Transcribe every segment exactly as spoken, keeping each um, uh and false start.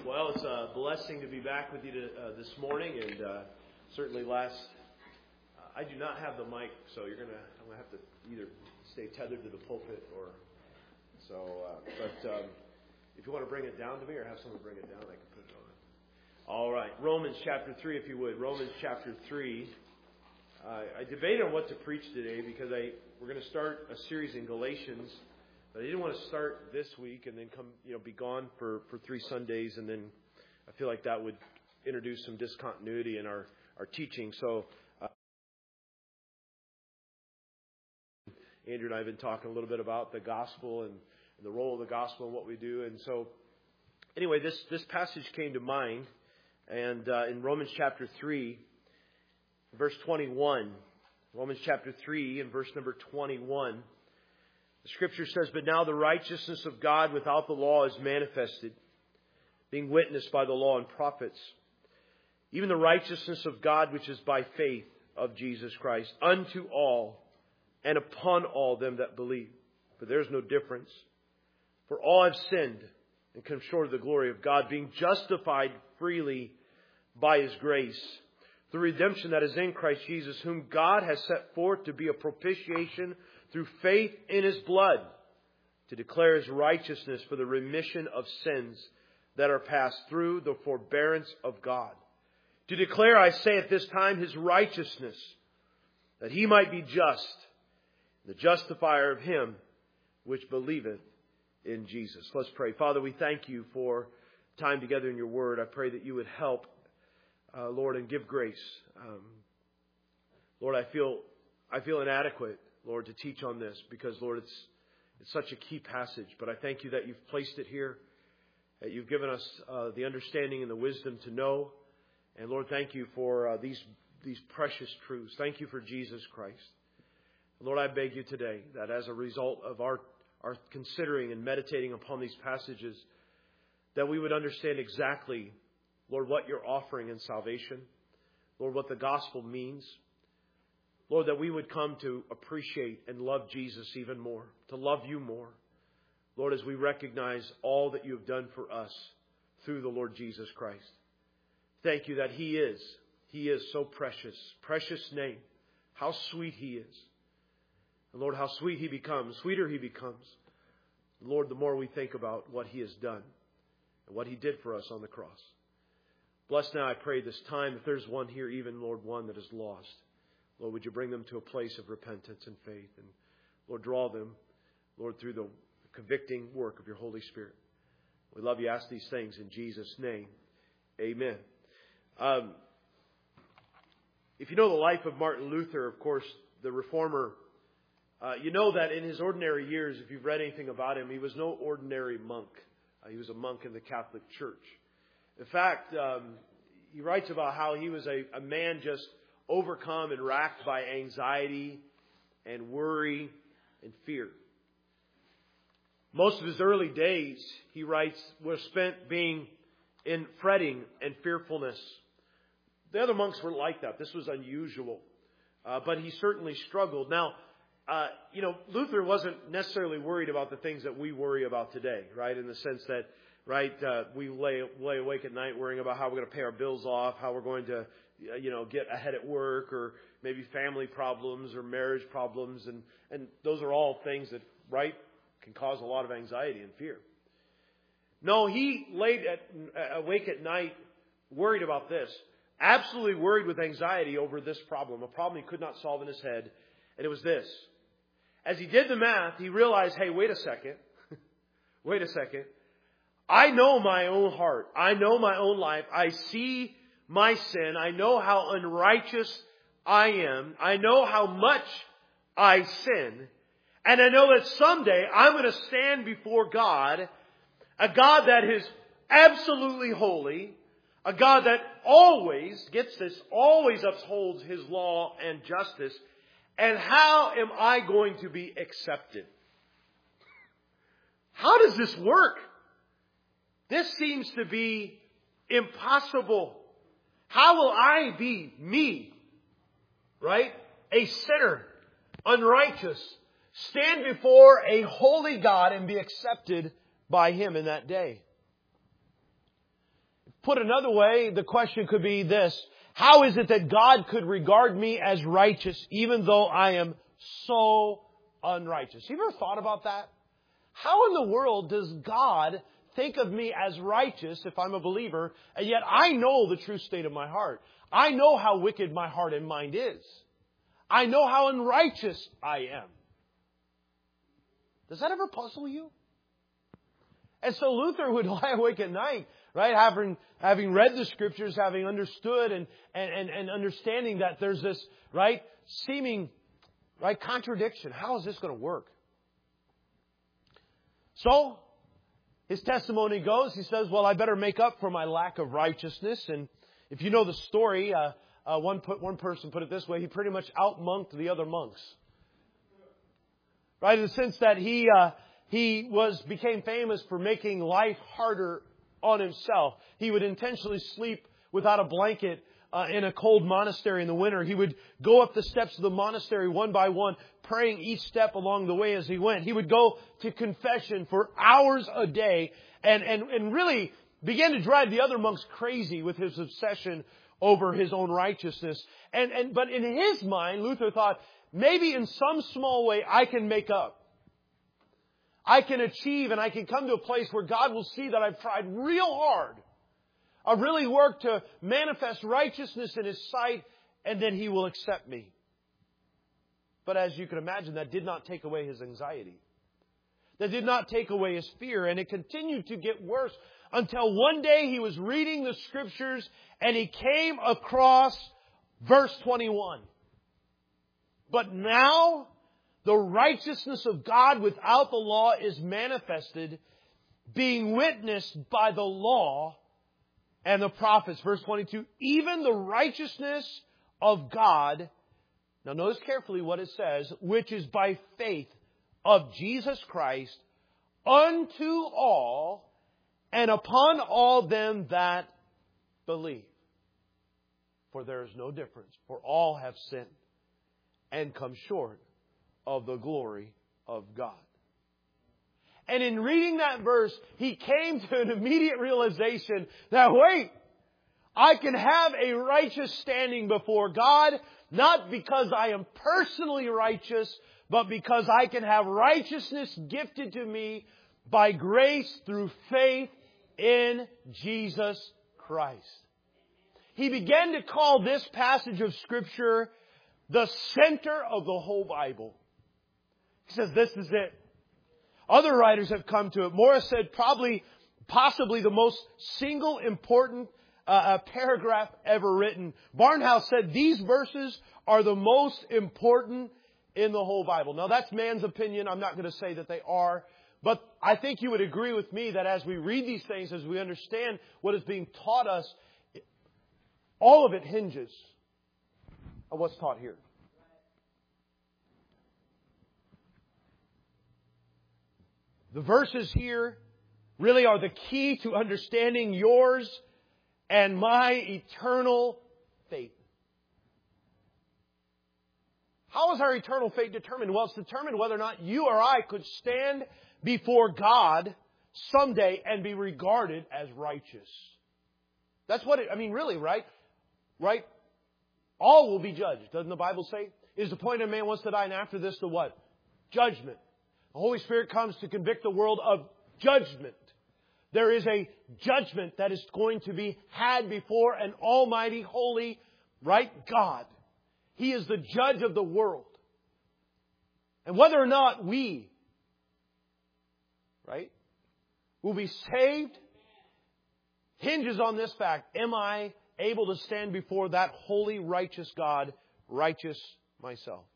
Well, it's a blessing to be back with you to, uh, this morning, and uh, certainly last. Uh, I do not have the mic, so you're gonna. I'm gonna have to either stay tethered to the pulpit or so. Uh, but um, if you want to bring it down to me, or have someone bring it down, I can put it on. All right, Romans chapter three, if you would. Romans chapter three. Uh, I debated on what to preach today because I we're going to start a series in Galatians. But I didn't want to start this week and then come, you know, be gone for, for three Sundays, and then I feel like that would introduce some discontinuity in our, our teaching. So uh, Andrew and I have been talking a little bit about the gospel and, and the role of the gospel and what we do. And so anyway, this, this passage came to mind, and uh, in Romans chapter three, verse twenty-one, Romans chapter three and verse number twenty-one, the Scripture says, "But now the righteousness of God without the law is manifested, being witnessed by the law and prophets, even the righteousness of God which is by faith of Jesus Christ, unto all and upon all them that believe. For there is no difference. For all have sinned and come short of the glory of God, being justified freely by His grace, the redemption that is in Christ Jesus, whom God has set forth to be a propitiation through faith in His blood, to declare His righteousness for the remission of sins that are passed through the forbearance of God. To declare, I say at this time, His righteousness, that He might be just, the justifier of him which believeth in Jesus." Let's pray. Father, we thank You for time together in Your Word. I pray that You would help, uh, Lord, and give grace. Um, Lord, I feel I feel inadequate, Lord, to teach on this because, Lord, it's it's such a key passage. But I thank You that You've placed it here, that You've given us uh, the understanding and the wisdom to know. And, Lord, thank You for uh, these these precious truths. Thank You for Jesus Christ. And Lord, I beg You today that as a result of our, our considering and meditating upon these passages, that we would understand exactly, Lord, what You're offering in salvation. Lord, what the gospel means. Lord, that we would come to appreciate and love Jesus even more, to love You more. Lord, as we recognize all that You have done for us through the Lord Jesus Christ. Thank You that He is, He is so precious, precious name. How sweet He is. And Lord, how sweet He becomes, sweeter He becomes. Lord, the more we think about what He has done and what He did for us on the cross. Bless now, I pray, this time, if there's one here, even, Lord, one that is lost. Lord, would You bring them to a place of repentance and faith? And Lord, draw them, Lord, through the convicting work of Your Holy Spirit. We love You. Ask these things in Jesus' name. Amen. Um, if you know the life of Martin Luther, of course, the reformer, uh, you know that in his ordinary years, if you've read anything about him, he was no ordinary monk. Uh, he was a monk in the Catholic Church. In fact, um, he writes about how he was a, a man just overcome and racked by anxiety and worry and fear. Most of his early days, he writes, were spent being in fretting and fearfulness. The other monks weren't like that. This was unusual. Uh, but he certainly struggled. Now, uh, you know, Luther wasn't necessarily worried about the things that we worry about today, right? In the sense that, right, uh, we lay, lay awake at night worrying about how we're going to pay our bills off, how we're going to, you know, get ahead at work, or maybe family problems or marriage problems. And, and those are all things that, right, can cause a lot of anxiety and fear. No, he laid at, awake at night worried about this. Absolutely worried with anxiety over this problem. A problem he could not solve in his head. And it was this. As he did the math, he realized, hey, wait a second. wait a second. I know my own heart. I know my own life. I see my sin. I know how unrighteous I am. I know how much I sin. And I know that someday I'm going to stand before God, a God that is absolutely holy, a God that always gets this, always upholds His law and justice. And how am I going to be accepted? How does this work? This seems to be impossible. How will I be me, right? A sinner, unrighteous, stand before a holy God and be accepted by Him in that day? Put another way, the question could be this: how is it that God could regard me as righteous even though I am so unrighteous? You ever thought about that? How in the world does God think of me as righteous if I'm a believer, and yet I know the true state of my heart? I know how wicked my heart and mind is. I know how unrighteous I am. Does that ever puzzle you? And so Luther would lie awake at night, right? Having, having read the Scriptures, having understood and, and, and, and understanding that there's this, right, seeming, right, contradiction. How is this going to work? So, his testimony goes, he says, well, I better make up for my lack of righteousness. And if you know the story, uh, uh, one, put, one person put it this way: he pretty much out-monked the other monks. Right, in the sense that he uh, he was became famous for making life harder on himself. He would intentionally sleep without a blanket uh, in a cold monastery in the winter. He would go up the steps of the monastery one by one, praying each step along the way as he went. He would go to confession for hours a day and, and, and really began to drive the other monks crazy with his obsession over his own righteousness. And, and but in his mind, Luther thought, maybe in some small way I can make up. I can achieve and I can come to a place where God will see that I've tried real hard. I've really worked to manifest righteousness in His sight, and then He will accept me. But as you can imagine, that did not take away his anxiety. That did not take away his fear, and it continued to get worse until one day he was reading the Scriptures and he came across verse twenty-one. But now the righteousness of God without the law is manifested, being witnessed by the law and the prophets. Verse twenty-two, even the righteousness of God, now notice carefully what it says, which is by faith of Jesus Christ unto all and upon all them that believe. For there is no difference, for all have sinned and come short of the glory of God. And in reading that verse, he came to an immediate realization that, wait, I can have a righteous standing before God, not because I am personally righteous, but because I can have righteousness gifted to me by grace through faith in Jesus Christ. He began to call this passage of Scripture the center of the whole Bible. He says, this is it. Other writers have come to it. Morris said probably, possibly the most single important uh, uh, paragraph ever written. Barnhouse said these verses are the most important in the whole Bible. Now that's man's opinion. I'm not going to say that they are. But I think you would agree with me that as we read these things, as we understand what is being taught us, all of it hinges on what's taught here. The verses here really are the key to understanding yours and my eternal fate. How is our eternal fate determined? Well, it's determined whether or not you or I could stand before God someday and be regarded as righteous. That's what it, I mean, really, right? Right? All will be judged. Doesn't the Bible say? It is appointed a man once to die, and after this the what? Judgment. The Holy Spirit comes to convict the world of judgment. There is a judgment that is going to be had before an almighty, holy, right God. He is the judge of the world. And whether or not we, right, will be saved hinges on this fact. Am I able to stand before that holy, righteous God, righteous myself?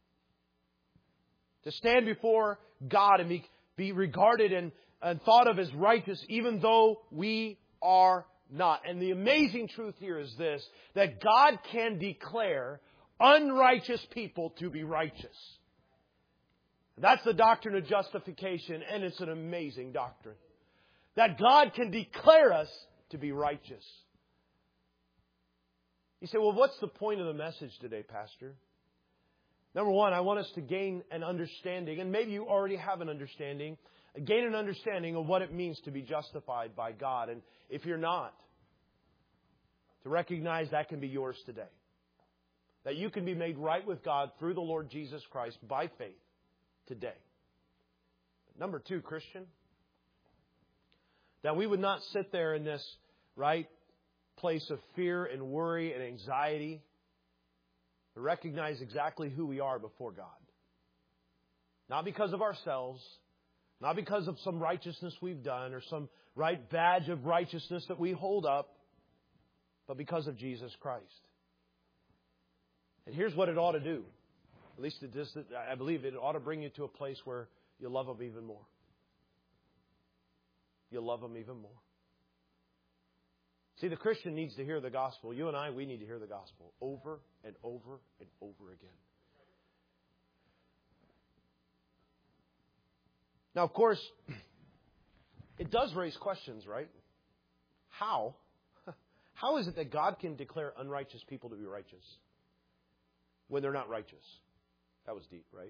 To stand before God and be, be regarded and, and thought of as righteous, even though we are not. And the amazing truth here is this, that God can declare unrighteous people to be righteous. That's the doctrine of justification, and it's an amazing doctrine. That God can declare us to be righteous. You say, well, what's the point of the message today, Pastor? Number one, I want us to gain an understanding, and maybe you already have an understanding, gain an understanding of what it means to be justified by God. And if you're not, to recognize that can be yours today. That you can be made right with God through the Lord Jesus Christ by faith today. Number two, Christian, that we would not sit there in this, right, place of fear and worry and anxiety, but recognize exactly who we are before God. Not because of ourselves, not because of some righteousness we've done or some right badge of righteousness that we hold up, but because of Jesus Christ. And here's what it ought to do. At least it does, I believe it ought to bring you to a place where you love Him even more. You love Him even more. See, the Christian needs to hear the gospel. You and I, we need to hear the gospel over and over and over again. Now, of course, it does raise questions, right? How? How is it that God can declare unrighteous people to be righteous when they're not righteous? That was deep, right?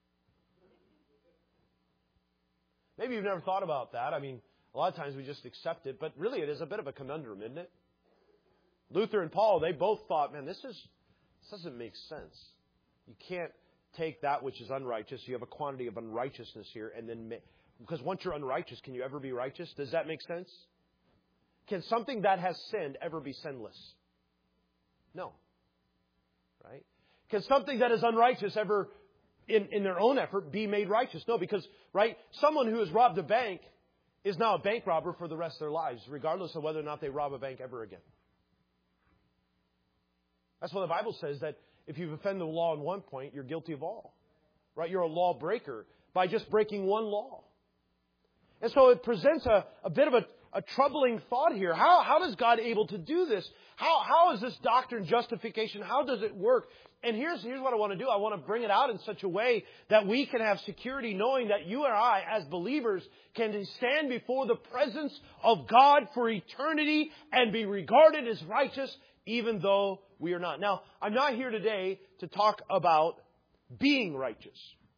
Maybe you've never thought about that. I mean, a lot of times we just accept it, but really it is a bit of a conundrum, isn't it? Luther and Paul, they both thought, man, this is this doesn't make sense. You can't take that which is unrighteous. You have a quantity of unrighteousness here, and then because once you're unrighteous, can you ever be righteous? Does that make sense? Can something that has sinned ever be sinless? No. Right? Can something that is unrighteous ever, in, in their own effort, be made righteous? No, because, right, someone who has robbed a bank is now a bank robber for the rest of their lives, regardless of whether or not they rob a bank ever again. That's why the Bible says that if you've offended the law in one point, you're guilty of all. Right? You're a lawbreaker by just breaking one law. And so it presents a, a bit of a, a troubling thought here. How, how is God able to do this? How, how is this doctrine, justification, how does it work? And here's, here's what I want to do. I want to bring it out in such a way that we can have security knowing that you and I, as believers, can stand before the presence of God for eternity and be regarded as righteous even though we are not. Now, I'm not here today to talk about being righteous.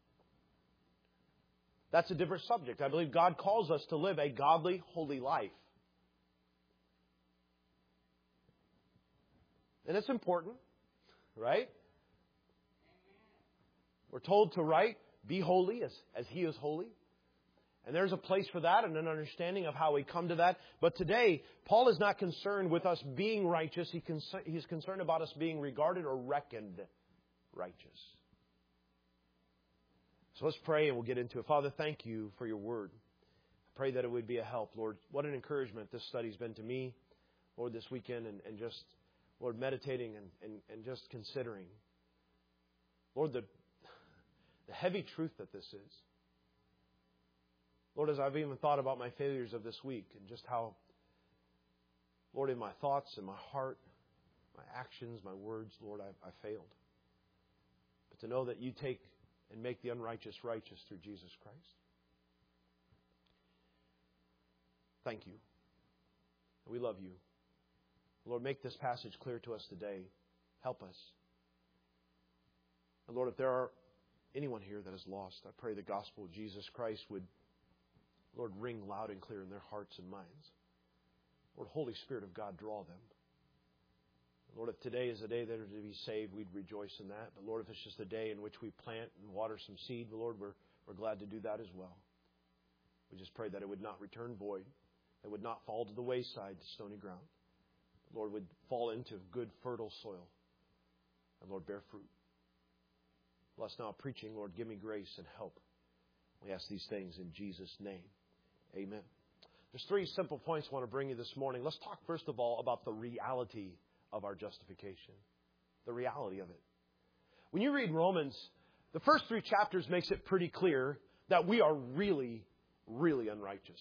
That's a different subject. I believe God calls us to live a godly, holy life. And it's important, right? We're told to, right, be holy as, as He is holy. And there's a place for that and an understanding of how we come to that. But today, Paul is not concerned with us being righteous. He con- he's concerned about us being regarded or reckoned righteous. So let's pray and we'll get into it. Father, thank You for Your word. I pray that it would be a help. Lord, what an encouragement this study's been to me, Lord, this weekend, and, and just, Lord, meditating and, and, and just considering. Lord, the, the heavy truth that this is. Lord, as I've even thought about my failures of this week and just how, Lord, in my thoughts and my heart, my actions, my words, Lord, I've, I've failed. But to know that You take and make the unrighteous righteous through Jesus Christ. Thank You. We love You. Lord, make this passage clear to us today. Help us. And Lord, if there are anyone here that is lost, I pray the gospel of Jesus Christ would, Lord, ring loud and clear in their hearts and minds. Lord, Holy Spirit of God, draw them. Lord, if today is a day that are to be saved, we'd rejoice in that. But Lord, if it's just a day in which we plant and water some seed, Lord, we're, we're glad to do that as well. We just pray that it would not return void. It would not fall to the wayside, to stony ground. But Lord, would fall into good, fertile soil. And Lord, bear fruit. Bless now preaching, Lord, give me grace and help. We ask these things in Jesus' name. Amen. There's three simple points I want to bring you this morning. Let's talk first of all about the reality of our justification. The reality of it. When you read Romans, the first three chapters makes it pretty clear that we are really, really unrighteous.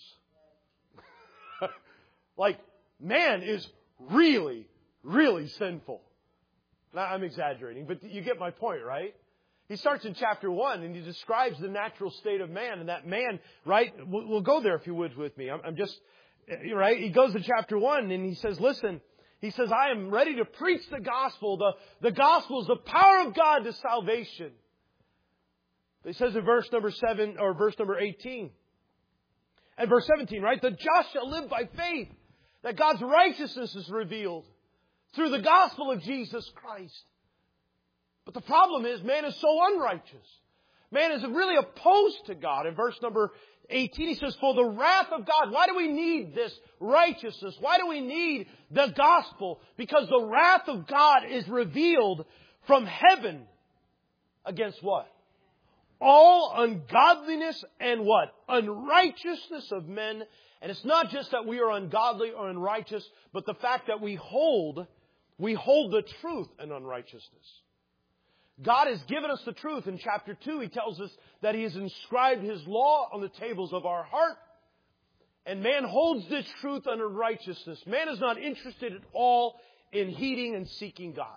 Like, man is really, really sinful. Now, I'm exaggerating, but you get my point, right? He starts in chapter one and he describes the natural state of man. And that man, right, we'll, we'll go there if you would with me. I'm, I'm just, right, he goes to chapter one and he says, listen, he says, I am ready to preach the gospel. The, the gospel is the power of God to salvation. He says in verse number seven or verse number eighteen and verse seventeen, right, the just shall live by faith, that God's righteousness is revealed. through the gospel of Jesus Christ. But the problem is, man is so unrighteous. Man is really opposed to God. In verse number eighteen, he says, for the wrath of God. Why do we need this righteousness? Why do we need the gospel? Because the wrath of God is revealed from heaven against what? All ungodliness and what? Unrighteousness of men. And it's not just that we are ungodly or unrighteous, but the fact that we hold, we hold the truth in unrighteousness. God has given us the truth. In chapter two, He tells us that He has inscribed His law on the tables of our heart. And man holds this truth under righteousness. Man is not interested at all in heeding and seeking God.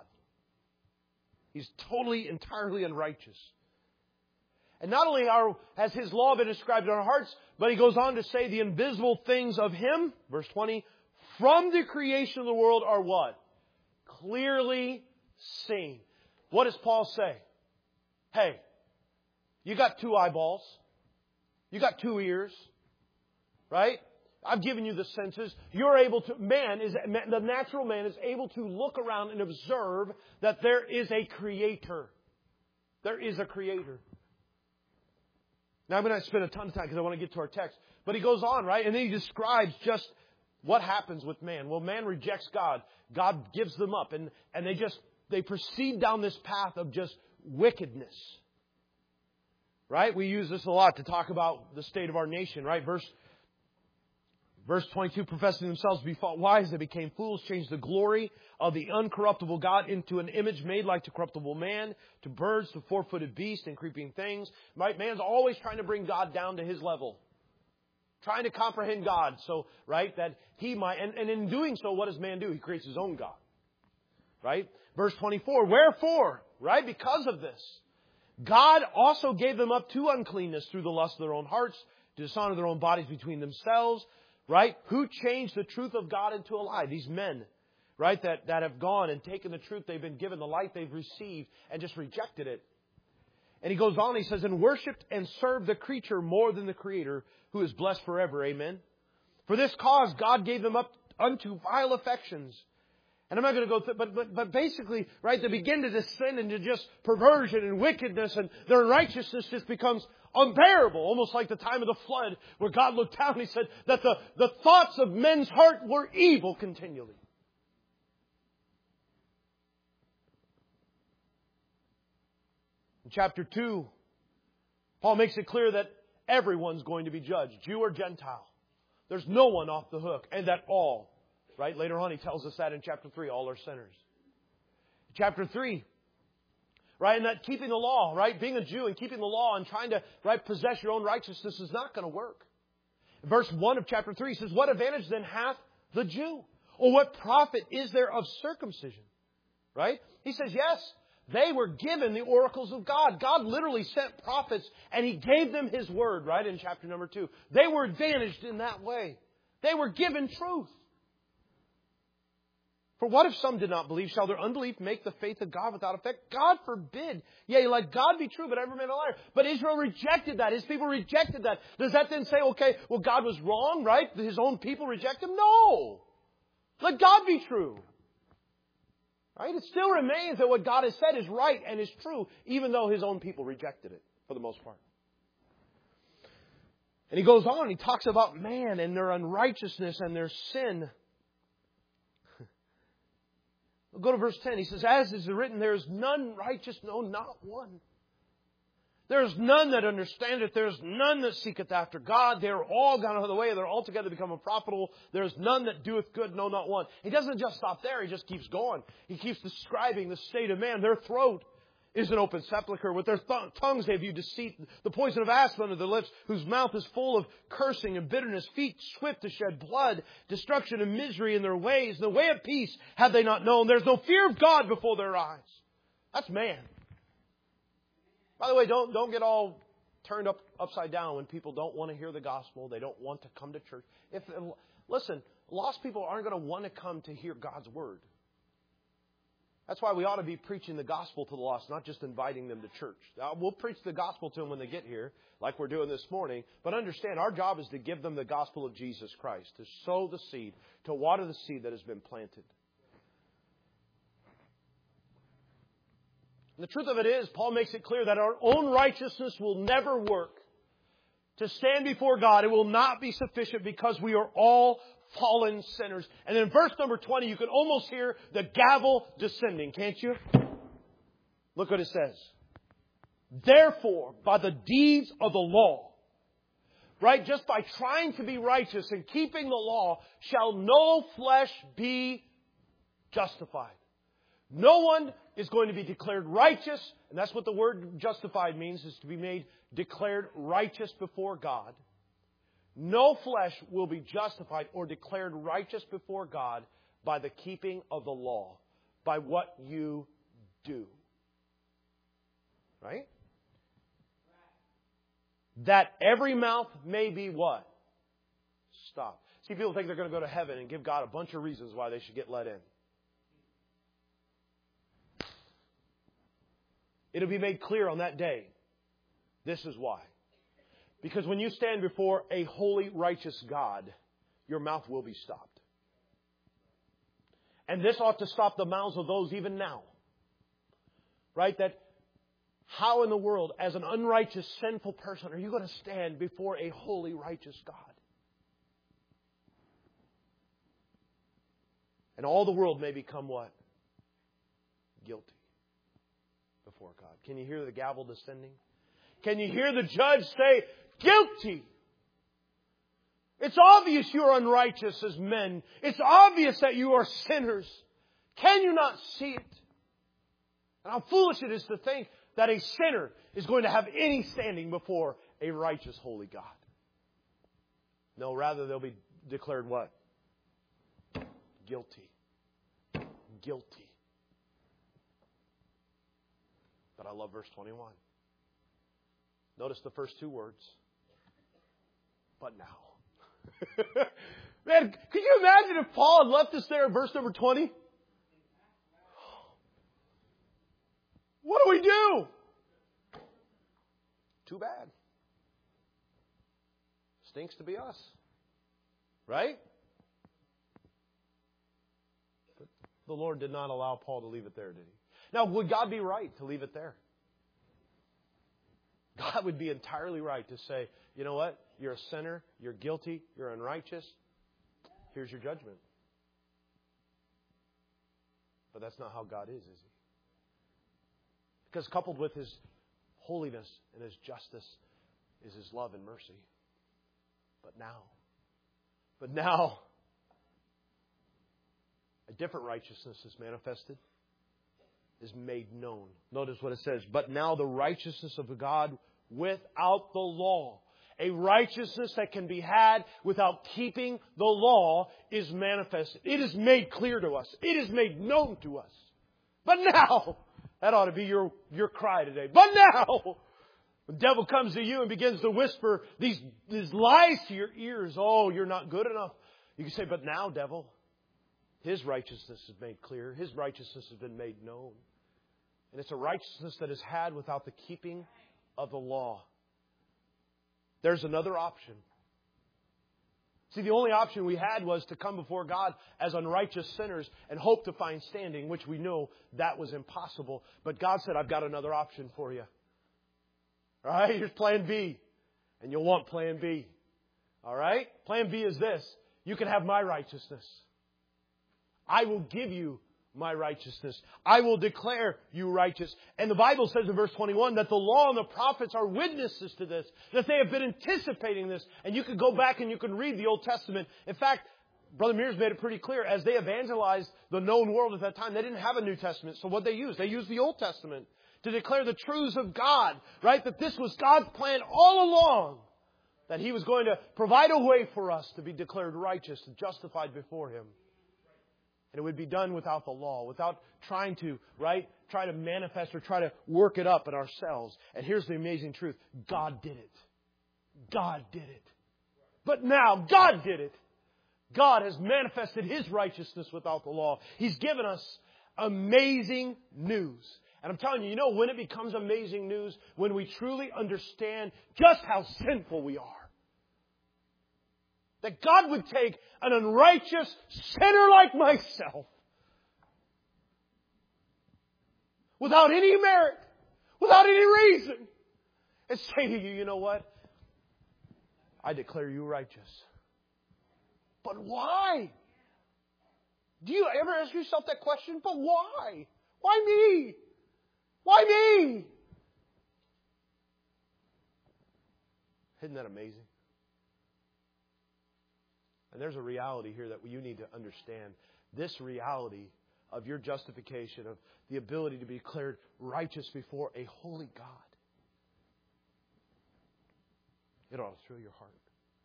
He's totally, entirely unrighteous. And not only are, has His law been inscribed in our hearts, but He goes on to say the invisible things of Him, verse twenty, from the creation of the world are what? Clearly seen. What does Paul say? Hey, you got two eyeballs. You got two ears. Right? I've given you the senses. You're able to, man is, the natural man is able to look around and observe that there is a creator. There is a creator. Now I'm going to spend a ton of time because I want to get to our text. But he goes on, right? And then he describes just what happens with man. Well, man rejects God. God gives them up. And, and they just, they proceed down this path of just wickedness. Right? We use this a lot to talk about the state of our nation, right? Verse Verse twenty-two, professing themselves to be thought wise, they became fools, changed the glory of the uncorruptible God into an image made like to corruptible man, to birds, to four-footed beasts, and creeping things. Right? Man's always trying to bring God down to his level. Trying to comprehend God. So, right, that he might, and, and in doing so, what does man do? He creates his own God. Right? Verse twenty-four, wherefore, right, because of this, God also gave them up to uncleanness through the lust of their own hearts, to dishonor their own bodies between themselves. Right? Who changed the truth of God into a lie? These men, right, that, that have gone and taken the truth they've been given, the light they've received, and just rejected it. And he goes on, he says, and worshipped and served the creature more than the Creator, who is blessed forever. Amen. For this cause, God gave them up unto vile affections. And I'm not going to go through, but, but, but basically, right, they begin to descend into just perversion and wickedness, and their righteousness just becomes unbearable, almost like the time of the flood, where God looked down and He said that the, the thoughts of men's heart were evil continually. In chapter two, Paul makes it clear that everyone's going to be judged, Jew or Gentile. There's no one off the hook, and that all, right? Later on, he tells us that in chapter three, all are sinners. Chapter three, right? And that keeping the law, right? Being a Jew and keeping the law and trying to, right, possess your own righteousness is not going to work. Verse one of chapter three says, what advantage then hath the Jew? Or what profit is there of circumcision? Right? He says, yes, they were given the oracles of God. God literally sent prophets and He gave them His word, right? In chapter number two. They were advantaged in that way. They were given truth. For what if some did not believe? Shall their unbelief make the faith of God without effect? God forbid. Yea, let God be true, but every man a liar. But Israel rejected that. His people rejected that. Does that then say, okay, well, God was wrong, right? His own people reject Him? No. Let God be true. Right? It still remains that what God has said is right and is true, even though His own people rejected it, for the most part. And he goes on, he talks about man and their unrighteousness and their sin. We'll go to verse ten. He says, as is written, there is none righteous, no, not one. There is none that understandeth. There is none that seeketh after God. They are all gone out of the way. They're altogether become unprofitable. There is none that doeth good, no, not one. He doesn't just stop there. He just keeps going. He keeps describing the state of man. Their throat is an open sepulchre. With their th- tongues they have used deceit. The poison of asp under their lips, whose mouth is full of cursing and bitterness. Feet swift to shed blood. Destruction and misery in their ways. The way of peace have they not known. There's no fear of God before their eyes. That's man. By the way, don't, don't get all turned up upside down when people don't want to hear the gospel. They don't want to come to church. If Listen, lost people aren't going to want to come to hear God's word. That's why we ought to be preaching the gospel to the lost, not just inviting them to church. Now, we'll preach the gospel to them when they get here, like we're doing this morning. But understand, our job is to give them the gospel of Jesus Christ, to sow the seed, to water the seed that has been planted. And the truth of it is, Paul makes it clear that our own righteousness will never work. To stand before God, it will not be sufficient because we are all fallen sinners. And in verse number twenty, you can almost hear the gavel descending, can't you? Look what it says. Therefore, by the deeds of the law, right, just by trying to be righteous and keeping the law, shall no flesh be justified. No one is going to be declared righteous, and that's what the word justified means, is to be made declared righteous before God. No flesh will be justified or declared righteous before God by the keeping of the law, by what you do. Right? That every mouth may be what? Stopped. See, people think they're going to go to heaven and give God a bunch of reasons why they should get let in. It'll be made clear on that day. This is why. Because when you stand before a holy, righteous God, your mouth will be stopped. And this ought to stop the mouths of those even now. Right? That how in the world, as an unrighteous, sinful person, are you going to stand before a holy, righteous God? And all the world may become what? Guilty before God. Can you hear the gavel descending? Can you hear the judge say, guilty? It's obvious you are unrighteous as men. It's obvious that you are sinners. Can you not see it? And how foolish it is to think that a sinner is going to have any standing before a righteous, holy God. No, rather they'll be declared what? Guilty. Guilty. But I love verse twenty-one. Notice the first two words. But now. Man, could you imagine if Paul had left us there in verse number twenty? What do we do? Too bad. Stinks to be us. Right? But the Lord did not allow Paul to leave it there, did He? Now, would God be right to leave it there? God would be entirely right to say, you know what? You're a sinner. You're guilty. You're unrighteous. Here's your judgment. But that's not how God is, is He? Because coupled with His holiness and His justice is His love and mercy. But now, but now, a different righteousness is manifested, is made known. Notice what it says. But now the righteousness of God without the law, a righteousness that can be had without keeping the law, is manifested. It is made clear to us. It is made known to us. But now, that ought to be your, your cry today. But now, the devil comes to you and begins to whisper these, these lies to your ears. Oh, you're not good enough. You can say, but now, devil, His righteousness is made clear. His righteousness has been made known. And it's a righteousness that is had without the keeping of the law. There's another option. See, the only option we had was to come before God as unrighteous sinners and hope to find standing, which we know that was impossible. But God said, I've got another option for you. All right, here's plan B. And you'll want plan B. All right? Plan B is this. You can have my righteousness. I will give you my righteousness. I will declare you righteous. And the Bible says in verse twenty-one that the law and the prophets are witnesses to this, that they have been anticipating this. And you can go back and you can read the Old Testament. In fact, Brother Mears made it pretty clear. As they evangelized the known world at that time, they didn't have a New Testament. So what they used? They used the Old Testament to declare the truths of God, right? That this was God's plan all along. That He was going to provide a way for us to be declared righteous and justified before Him. And it would be done without the law, without trying to, right, try to manifest or try to work it up in ourselves. And here's the amazing truth. God did it. God did it. But now, God did it. God has manifested His righteousness without the law. He's given us amazing news. And I'm telling you, you know when it becomes amazing news? When we truly understand just how sinful we are. That God would take an unrighteous sinner like myself, without any merit, without any reason, and say to you, you know what? I declare you righteous. But why? Do you ever ask yourself that question? But why? Why me? Why me? Isn't that amazing? And there's a reality here that you need to understand. This reality of your justification, of the ability to be declared righteous before a holy God. It ought to thrill your heart.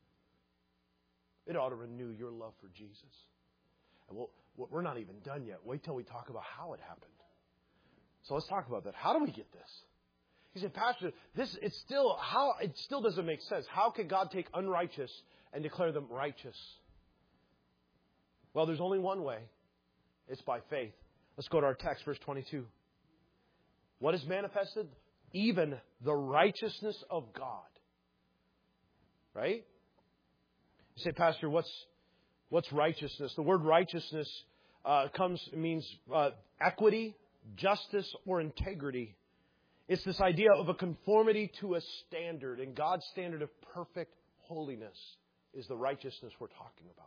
It ought to renew your love for Jesus. And we'll, we're not even done yet. Wait till we talk about how it happened. So let's talk about that. How do we get this? He said, Pastor, this it's still how it still doesn't make sense. How could God take unrighteous and declare them righteous? Well, there's only one way. It's by faith. Let's go to our text, verse twenty-two. What is manifested? Even the righteousness of God. Right? You say, Pastor, what's what's righteousness? The word righteousness uh, comes means uh, equity, justice, or integrity. It's this idea of a conformity to a standard, and God's standard of perfect holiness is the righteousness we're talking about.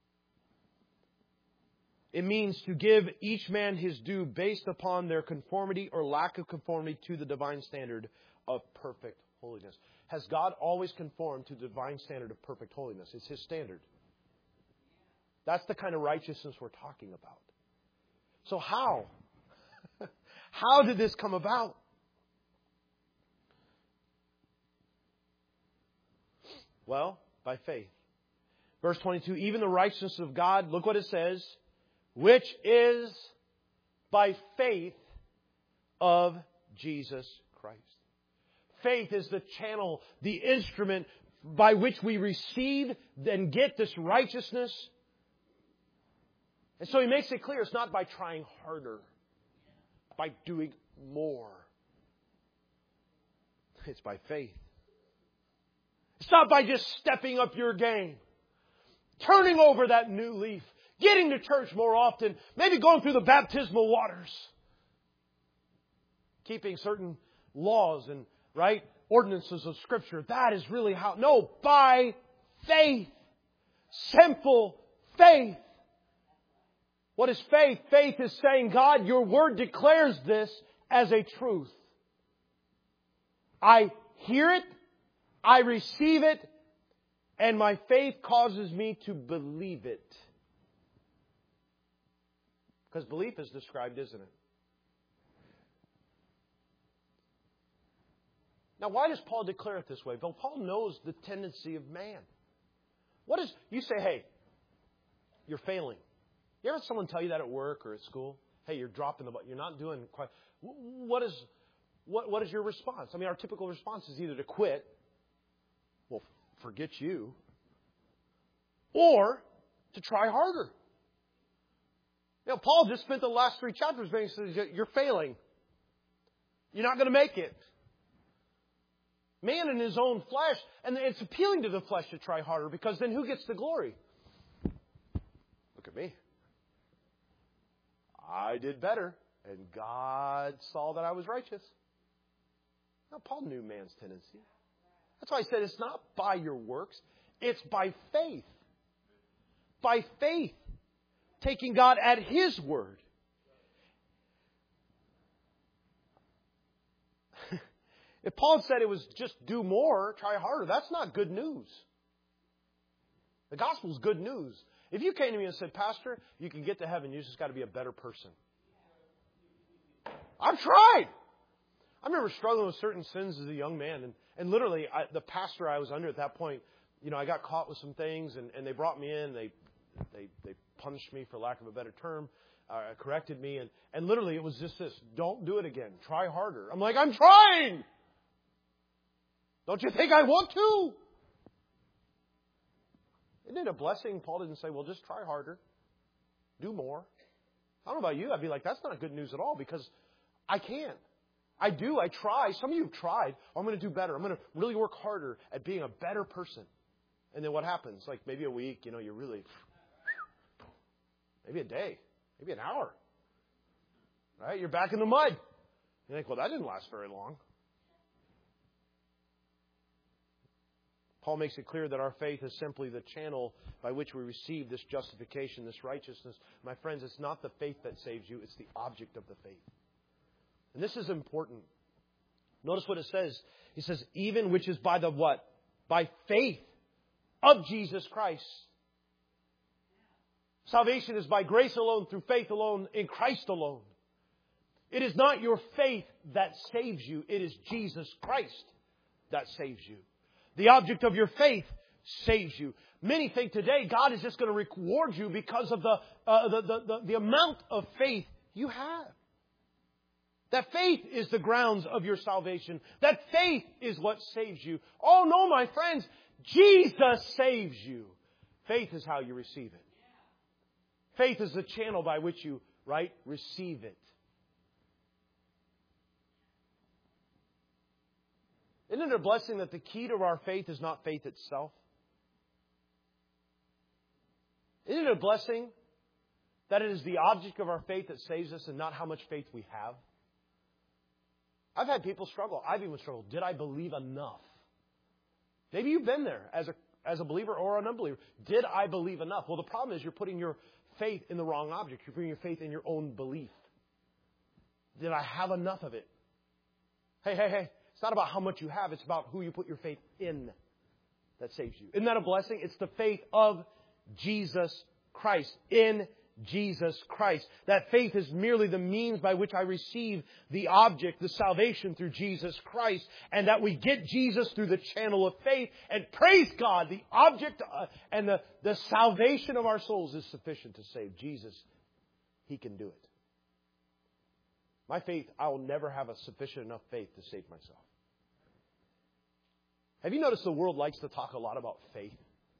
It means to give each man his due based upon their conformity or lack of conformity to the divine standard of perfect holiness. Has God always conformed to the divine standard of perfect holiness? It's His standard. That's the kind of righteousness we're talking about. So how? How did this come about? Well, by faith. Verse twenty-two, even the righteousness of God, look what it says, which is by faith of Jesus Christ. Faith is the channel, the instrument by which we receive and get this righteousness. And so he makes it clear it's not by trying harder, by doing more. It's by faith. It's not by just stepping up your game, turning over that new leaf, getting to church more often, maybe going through the baptismal waters, keeping certain laws and right ordinances of Scripture. That is really how. No, by faith. Simple faith. What is faith? Faith is saying, God, your word declares this as a truth. I hear it, I receive it, and my faith causes me to believe it. Because belief is described, isn't it? Now, why does Paul declare it this way? Well, Paul knows the tendency of man. What is, you say, hey, you're failing. You ever had someone tell you that at work or at school? Hey, you're dropping the ball. You're not doing quite. What is, what, what is your response? I mean, our typical response is either to quit. Well, forget you. Or to try harder. You know, Paul just spent the last three chapters saying, you're failing. You're not going to make it. Man in his own flesh. And it's appealing to the flesh to try harder because then who gets the glory? Look at me. I did better. And God saw that I was righteous. Now, Paul knew man's tendency. That's why I said it's not by your works. It's by faith. By faith. Taking God at His word. If Paul said it was just do more, try harder, that's not good news. The gospel is good news. If you came to me and said, Pastor, you can get to heaven, you just got to be a better person. I've tried. I remember struggling with certain sins as a young man. And, and literally, I, the pastor I was under at that point, you know, I got caught with some things and, and they brought me in. They, they, they punished me, for lack of a better term, uh, corrected me. And, and literally, it was just this, don't do it again. Try harder. I'm like, I'm trying. Don't you think I want to? Isn't it a blessing? Paul didn't say, well, just try harder. Do more. I don't know about you. I'd be like, that's not good news at all because I can't. I do. I try. Some of you have tried. I'm going to do better. I'm going to really work harder at being a better person. And then what happens? Like maybe a week, you know, you're really, maybe a day, maybe an hour. Right? You're back in the mud. You think, well, that didn't last very long. Paul makes it clear that our faith is simply the channel by which we receive this justification, this righteousness. My friends, it's not the faith that saves you, it's the object of the faith. And this is important. Notice what it says. He says, even which is by the what? By faith of Jesus Christ. Salvation is by grace alone, through faith alone, in Christ alone. It is not your faith that saves you. It is Jesus Christ that saves you. The object of your faith saves you. Many think today God is just going to reward you because of the, uh, the, the, the, the amount of faith you have. That faith is the grounds of your salvation. That faith is what saves you. Oh no, my friends, Jesus saves you. Faith is how you receive it. Faith is the channel by which you, right, receive it. Isn't it a blessing that the key to our faith is not faith itself? Isn't it a blessing that it is the object of our faith that saves us and not how much faith we have? I've had people struggle. I've even struggled. Did I believe enough? Maybe you've been there as a, as a believer or an unbeliever. Did I believe enough? Well, the problem is you're putting your faith in the wrong object. You're putting your faith in your own belief. Did I have enough of it? Hey, hey, hey. It's not about how much you have. It's about who you put your faith in that saves you. Isn't that a blessing? It's the faith of Jesus Christ. In Jesus Christ. That faith is merely the means by which I receive the object, the salvation through Jesus Christ. And that we get Jesus through the channel of faith. And praise God, the object uh, and the, the salvation of our souls is sufficient to save. Jesus, He can do it. My faith, I will never have a sufficient enough faith to save myself. Have you noticed the world likes to talk a lot about faith?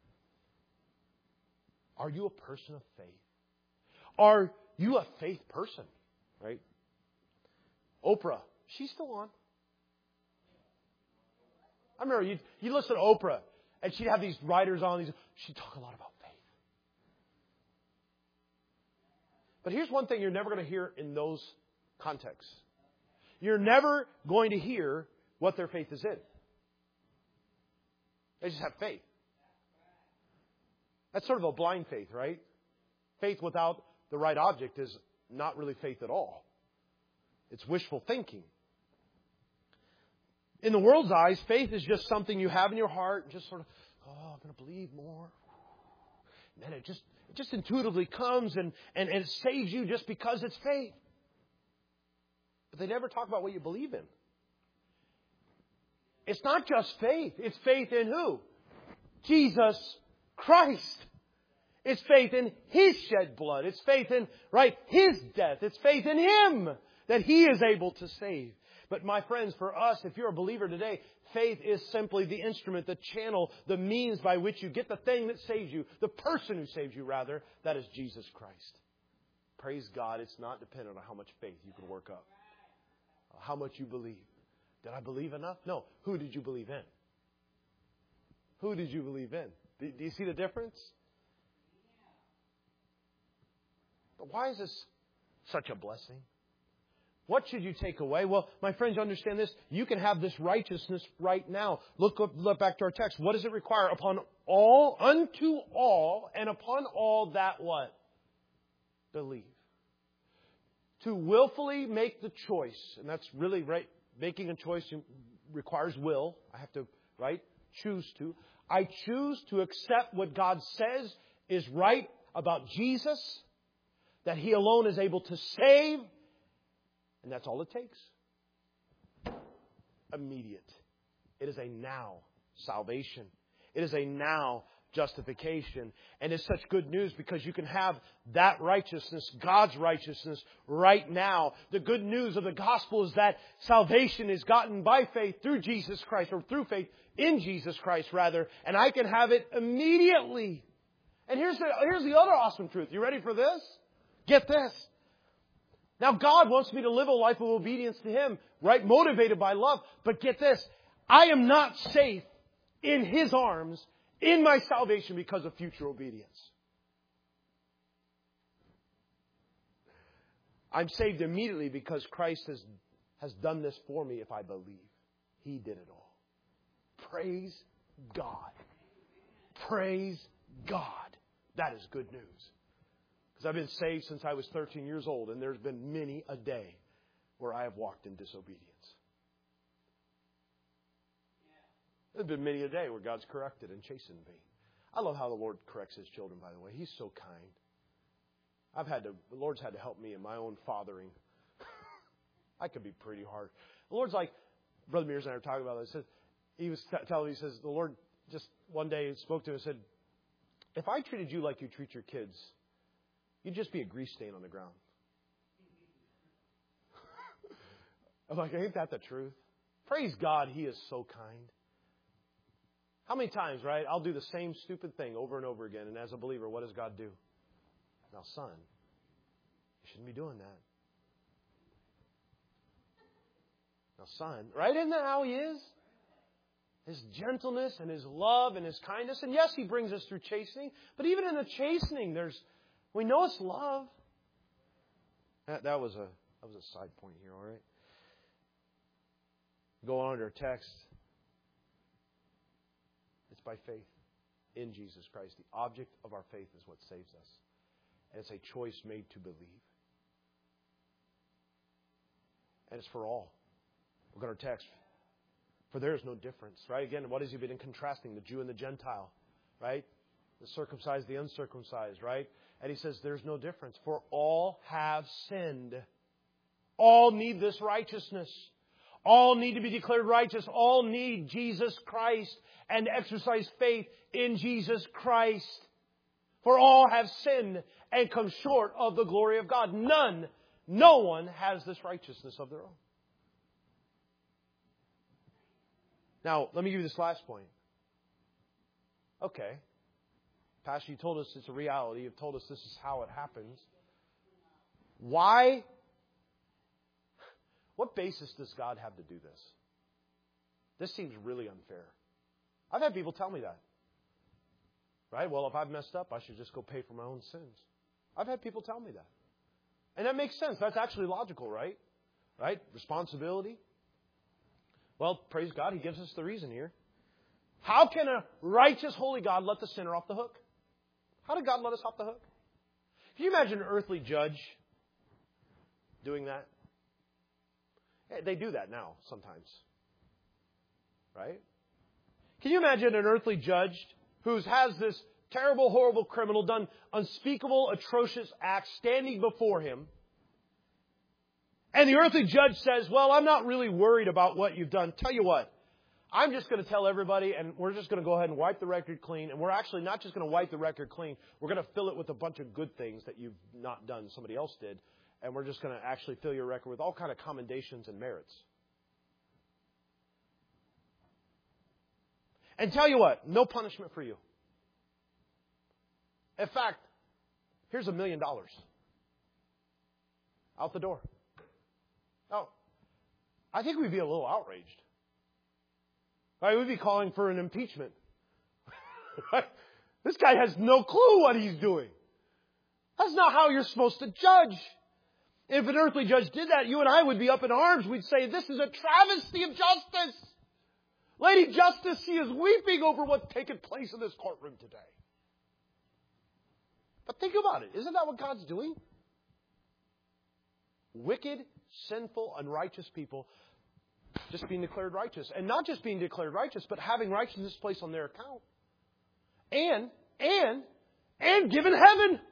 Are you a person of faith? Are you a faith person? Right? Oprah, she's still on. I remember you you listen to Oprah and she'd have these writers on. These, she'd talk a lot about faith. But here's one thing you're never going to hear in those contexts. You're never going to hear what their faith is in. They just have faith. That's sort of a blind faith, right? Faith without the right object is not really faith at all. It's wishful thinking. In the world's eyes, faith is just something you have in your heart, just sort of, oh, I'm going to believe more. And it just, it just intuitively comes and, and, and it saves you just because it's faith. But they never talk about what you believe in. It's not just faith. It's faith in who? Jesus Christ. It's faith in His shed blood. It's faith in, right, His death. It's faith in Him that He is able to save. But my friends, for us, if you're a believer today, faith is simply the instrument, the channel, the means by which you get the thing that saves you, the person who saves you, rather, that is Jesus Christ. Praise God, it's not dependent on how much faith you can work up. How much you believe. Did I believe enough? No. Who did you believe in? Who did you believe in? Do, do you see the difference? But why is this such a blessing? What should you take away? Well, my friends, understand this. You can have this righteousness right now. Look, up, look back to our text. What does it require? Upon all, unto all, and upon all that what? Believe. To willfully make the choice. And that's really right. Making a choice requires will. I have to, right, choose to. I choose to accept what God says is right about Jesus. That He alone is able to save. And that's all it takes. Immediate. It is a now salvation. It is a now justification. And it's such good news because you can have that righteousness, God's righteousness, right now. The good news of the gospel is that salvation is gotten by faith through Jesus Christ, or through faith in Jesus Christ, rather. And I can have it immediately. And here's the, here's the other awesome truth. You ready for this? Get this. Now, God wants me to live a life of obedience to Him, right? Motivated by love. But get this. I am not safe in His arms in my salvation because of future obedience. I'm saved immediately because Christ has has done this for me if I believe. He did it all. Praise God. Praise God. That is good news. Because I've been saved since I was thirteen years old, and there's been many a day where I have walked in disobedience. There's been many a day where God's corrected and chastened me. I love how the Lord corrects His children, by the way. He's so kind. I've had to, the Lord's had to help me in my own fathering. I could be pretty hard. The Lord's like, Brother Mears and I were talking about this. He was t- telling me, he says, the Lord just one day spoke to him and said, if I treated you like you treat your kids, you'd just be a grease stain on the ground. I'm like, ain't that the truth? Praise God, He is so kind. How many times, right? I'll do the same stupid thing over and over again. And as a believer, what does God do? Now, son, you shouldn't be doing that. Now, son, right? Isn't that how He is? His gentleness and His love and His kindness. And yes, He brings us through chastening. But even in the chastening, there's, we know it's love. That, that was a that was a side point here, all right? Go on to our text. It's by faith in Jesus Christ. The object of our faith is what saves us. And it's a choice made to believe. And it's for all. Look at our text. For there is no difference, right? Again, what has He been contrasting? The Jew and the Gentile, right? The circumcised, the uncircumcised, right? And He says there's no difference. For all have sinned. All need this righteousness. All need to be declared righteous. All need Jesus Christ and exercise faith in Jesus Christ. For all have sinned and come short of the glory of God. None, no one has this righteousness of their own. Now, let me give you this last point. Okay. Pastor, you told us it's a reality. You've told us this is how it happens. Why? What basis does God have to do this? This seems really unfair. I've had people tell me that. Right? Well, if I've messed up, I should just go pay for my own sins. I've had people tell me that. And that makes sense. That's actually logical, right? Right? Responsibility. Well, praise God, He gives us the reason here. How can a righteous, holy God let the sinner off the hook? How did God let us off the hook? Can you imagine an earthly judge doing that? They do that now, sometimes. Right? Can you imagine an earthly judge who has this terrible, horrible criminal done unspeakable, atrocious acts standing before him? And the earthly judge says, well, I'm not really worried about what you've done. Tell you what, I'm just going to tell everybody, and we're just going to go ahead and wipe the record clean. And we're actually not just going to wipe the record clean. We're going to fill it with a bunch of good things that you've not done, somebody else did. And we're just going to actually fill your record with all kind of commendations and merits. And tell you what, no punishment for you. In fact, here's a million dollars. Out the door. Oh, I think we'd be a little outraged. Right? We'd be calling for an impeachment. Right? This guy has no clue what he's doing. That's not how you're supposed to judge. If an earthly judge did that, you and I would be up in arms. We'd say, this is a travesty of justice. Lady Justice, she is weeping over what's taken place in this courtroom today. But think about it. Isn't that what God's doing? Wicked, sinful, unrighteous people just being declared righteous. And not just being declared righteous, but having righteousness placed on their account. And, and, and given heaven.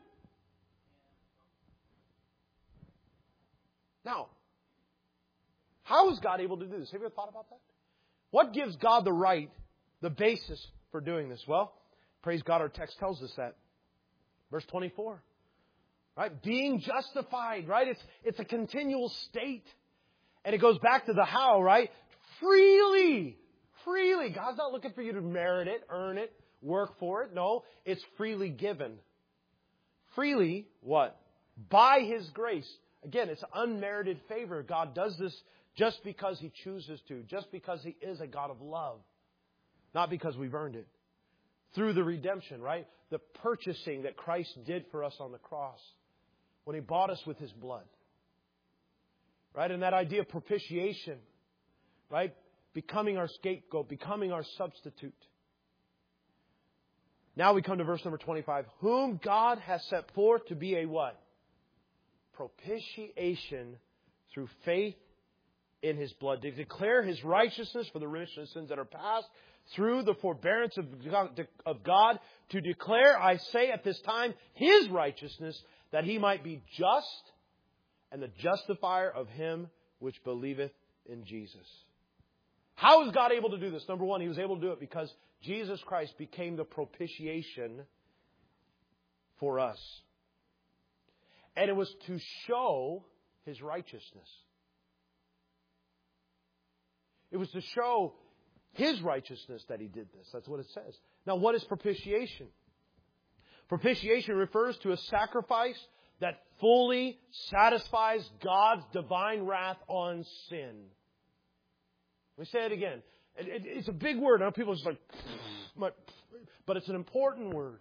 Now, how is God able to do this? Have you ever thought about that? What gives God the right, the basis for doing this? Well, praise God, our text tells us that. Verse twenty-four. Right? Being justified, right? It's, it's a continual state. And it goes back to the how, right? Freely. Freely. God's not looking for you to merit it, earn it, work for it. No, it's freely given. Freely, what? By His grace. Again, it's unmerited favor. God does this just because He chooses to. Just because He is a God of love. Not because we've earned it. Through the redemption, right? The purchasing that Christ did for us on the cross. When He bought us with His blood. Right? And that idea of propitiation. Right? Becoming our scapegoat. Becoming our substitute. Now we come to verse number twenty-five. Whom God has set forth to be a what? Propitiation through faith in His blood. To declare His righteousness for the remission of sins that are past. Through the forbearance of God. To declare, I say at this time, His righteousness. That He might be just and the justifier of him which believeth in Jesus. How is God able to do this? Number one, He was able to do it because Jesus Christ became the propitiation for us. And it was to show His righteousness. It was to show His righteousness that He did this. That's what it says. Now, what is propitiation? Propitiation refers to a sacrifice that fully satisfies God's divine wrath on sin. Let me say it again. It, it, it's a big word. I know people are just like, but it's an important word.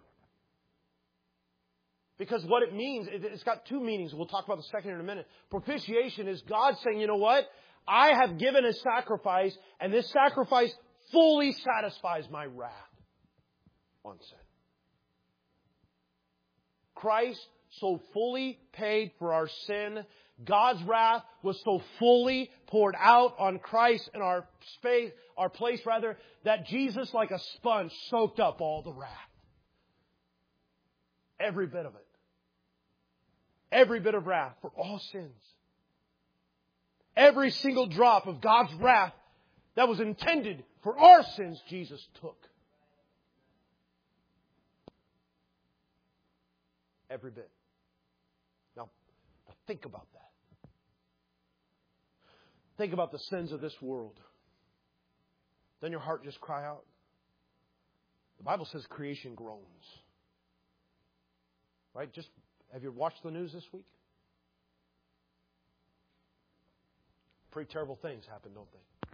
Because what it means, it, it's got two meanings. We'll talk about the second in a minute. Propitiation is God saying, you know what? I have given a sacrifice, and this sacrifice fully satisfies my wrath on sin. Christ so fully paid for our sin. God's wrath was so fully poured out on Christ in our space, our place rather, that Jesus, like a sponge, soaked up all the wrath. Every bit of it. Every bit of wrath for all sins. Every single drop of God's wrath that was intended for our sins, Jesus took. Every bit. Now, think about that. Think about the sins of this world. Then your heart just cry out. The Bible says creation groans. Right? Just have you watched the news this week? Pretty terrible things happen, don't they?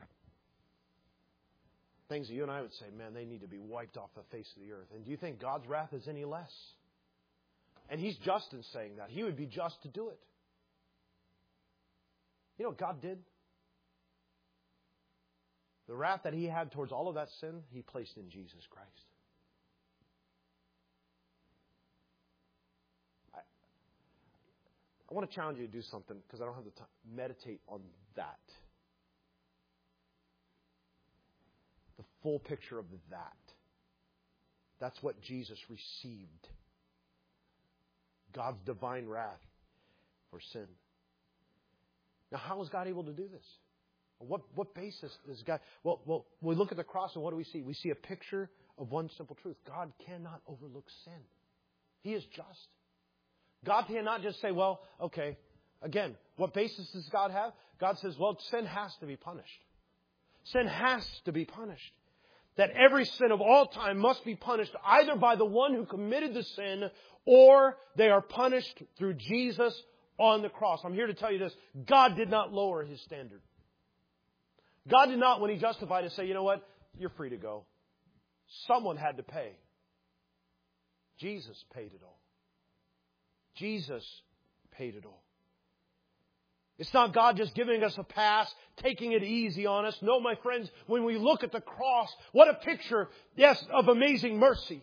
Things that you and I would say, man, they need to be wiped off the face of the earth. And do you think God's wrath is any less? And He's just in saying that. He would be just to do it. You know what God did? The wrath that He had towards all of that sin, He placed in Jesus Christ. I, I want to challenge you to do something because I don't have the time. Meditate on that. The full picture of that. That's what Jesus received. God's divine wrath for sin. Now, how is God able to do this? What what basis does God... Well, well, we look at the cross and what do we see? We see a picture of one simple truth. God cannot overlook sin. He is just. God cannot just say, well, okay, again, what basis does God have? God says, well, sin has to be punished. Sin has to be punished. That every sin of all time must be punished either by the one who committed the sin or they are punished through Jesus on the cross. I'm here to tell you this. God did not lower His standard. God did not, when He justified it, say, you know what? You're free to go. Someone had to pay. Jesus paid it all. Jesus paid it all. It's not God just giving us a pass, taking it easy on us. No, my friends, when we look at the cross, what a picture, yes, of amazing mercy.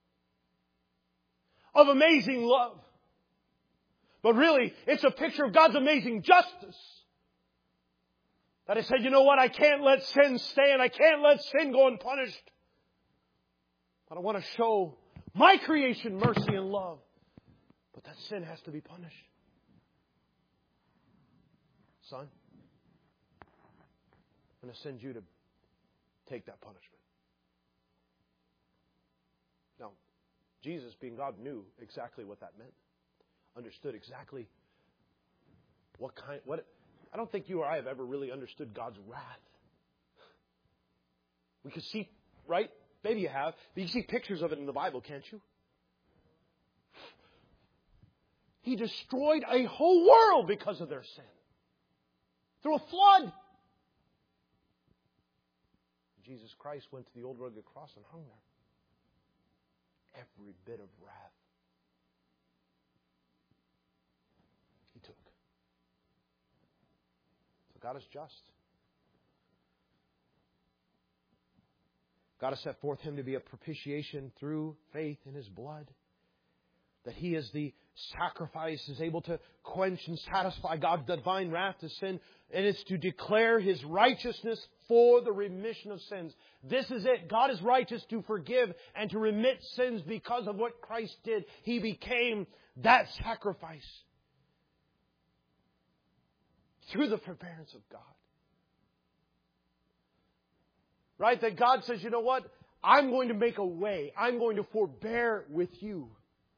Of amazing love. But really, it's a picture of God's amazing justice. That He said, you know what, I can't let sin stand. I can't let sin go unpunished. But I want to show my creation mercy and love. But that sin has to be punished. Son, I'm going to send you to take that punishment. Now, Jesus, being God, knew exactly what that meant. Understood exactly what kind, what, I don't think you or I have ever really understood God's wrath. We could see, right? Maybe you have. But you can see pictures of it in the Bible, can't you? He destroyed a whole world because of their sin. Through a flood. Jesus Christ went to the old rugged cross and hung there. Every bit of wrath He took. God is just. God has set forth Him to be a propitiation through faith in His blood. That He is the sacrifice, is able to quench and satisfy God's divine wrath to sin. And it's to declare His righteousness for the remission of sins. This is it. God is righteous to forgive and to remit sins because of what Christ did. He became that sacrifice through the forbearance of God. Right? That God says, you know what? I'm going to make a way. I'm going to forbear with you.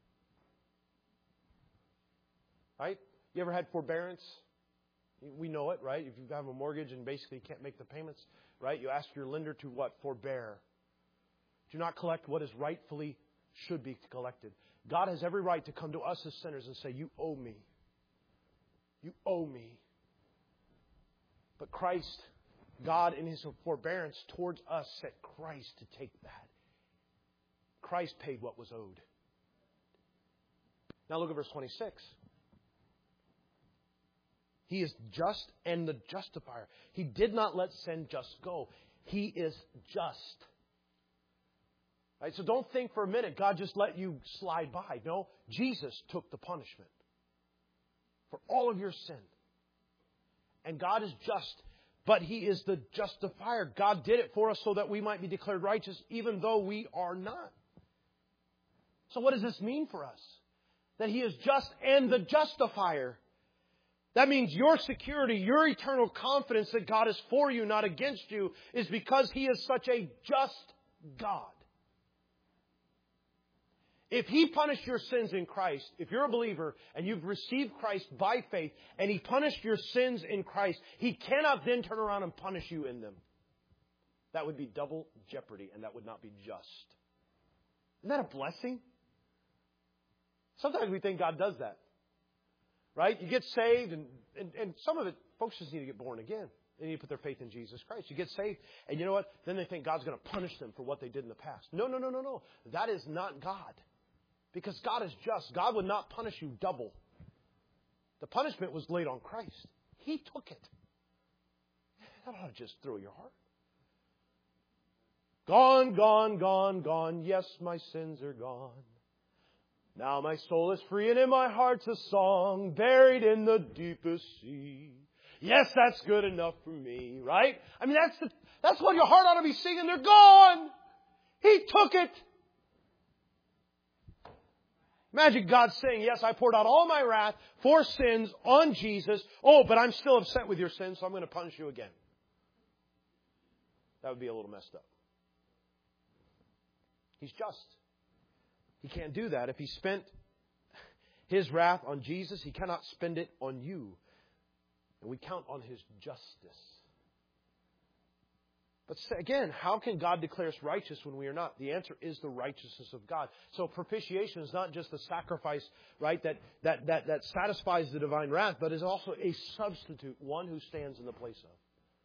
Right? You ever had forbearance? We know it, right? If you have a mortgage and basically can't make the payments, right? You ask your lender to what? Forbear. Do not collect what is rightfully should be collected. God has every right to come to us as sinners and say, you owe me. You owe me. But Christ, God in His forbearance towards us, set Christ to take that. Christ paid what was owed. Now look at verse twenty-six. He is just and the justifier. He did not let sin just go. He is just. Right? So don't think for a minute God just let you slide by. No, Jesus took the punishment for all of your sin. And God is just, but He is the justifier. God did it for us so that we might be declared righteous even though we are not. So what does this mean for us? That He is just and the justifier. That means your security, your eternal confidence that God is for you, not against you, is because He is such a just God. If He punished your sins in Christ, if you're a believer and you've received Christ by faith and He punished your sins in Christ, He cannot then turn around and punish you in them. That would be double jeopardy and that would not be just. Isn't that a blessing? Sometimes we think God does that. Right? You get saved, and, and, and some of it, folks just need to get born again. They need to put their faith in Jesus Christ. You get saved, and you know what? Then they think God's going to punish them for what they did in the past. No, no, no, no, no. That is not God. Because God is just. God would not punish you double. The punishment was laid on Christ. He took it. That ought to just thrill your heart. Gone, gone, gone, gone. Yes, my sins are gone. Now my soul is free and in my heart's a song buried in the deepest sea. Yes, that's good enough for me, right? I mean, that's the, that's what your heart ought to be singing. They're gone. He took it. Imagine God saying, yes, I poured out all my wrath for sins on Jesus. Oh, but I'm still upset with your sins, so I'm going to punish you again. That would be a little messed up. He's just. He can't do that. If He spent His wrath on Jesus, He cannot spend it on you. And we count on His justice. But again, how can God declare us righteous when we are not? The answer is the righteousness of God. So propitiation is not just a sacrifice, right, that, that, that, that satisfies the divine wrath, but is also a substitute, one who stands in the place of.